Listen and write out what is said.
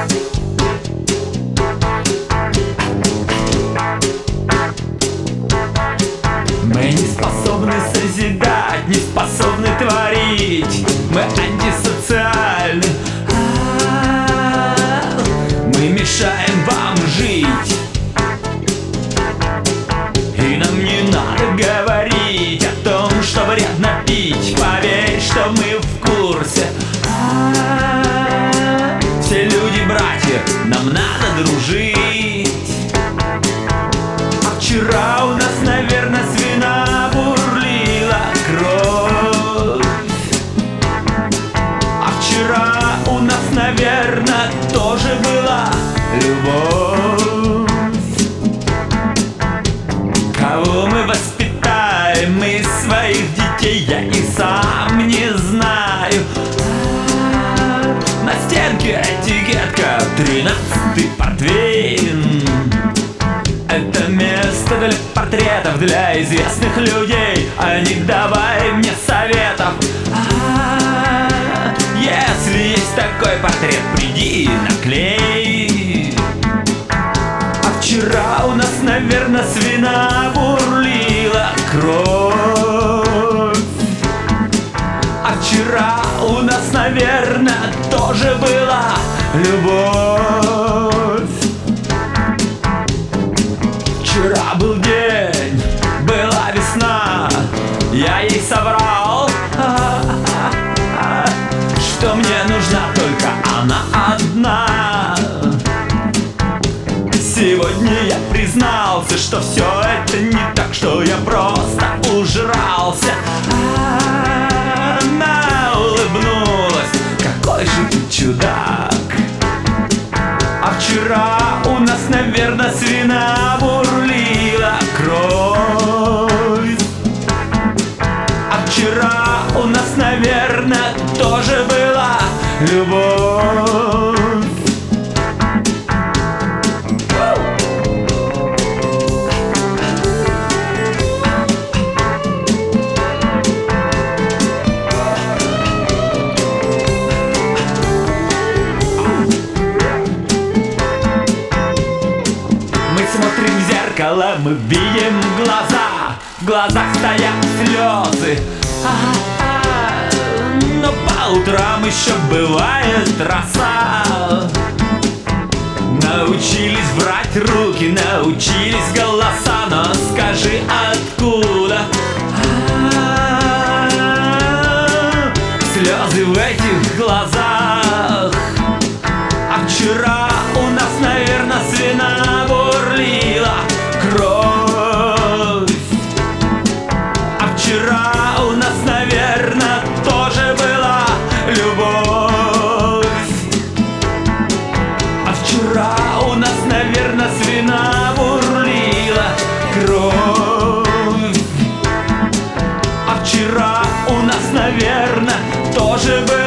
Мы не способны созидать, не способны творить. Мы антисоциальны. Мы мешаем вам жить. И нам не надо говорить о том, что вредно пить. Поверь, что мы в курсе. Все люди братья, нам надо дружить. А вчера у нас, наверное, свина бурлила кровь. А вчера у нас, наверное, тоже была любовь. Кого мы воспитаем из своих детей, я и сам не знаю. На стенке этикетка 13-й портвейн. Это место для портретов, для известных людей. А не давай мне советов. Если есть такой портрет, приди наклей. А вчера у нас, наверное, свина бурлила кровь. А вчера у нас, наверное, тоже была любовь. Вчера был день, была весна. Я ей соврал, что мне нужна только она одна. Сегодня я признался, что все это не так, что я просто ужрался. Она улыбнулась, какой же ты чудак. А вчера у нас, наверное, свина бурлила кровь. А вчера у нас, наверное, тоже была любовь. Смотрим в зеркало, мы видим глаза. В глазах стоят слезы. Но по утрам еще бывает роса. Научились брать руки, научились голоса. Но скажи, откуда слезы в этих глазах? А вчера у нас, наверное, свина бурлила кровь. А вчера у нас, наверное, тоже была любовь. А вчера у нас, наверное, свина бурлила кровь. А вчера у нас, наверное, тоже была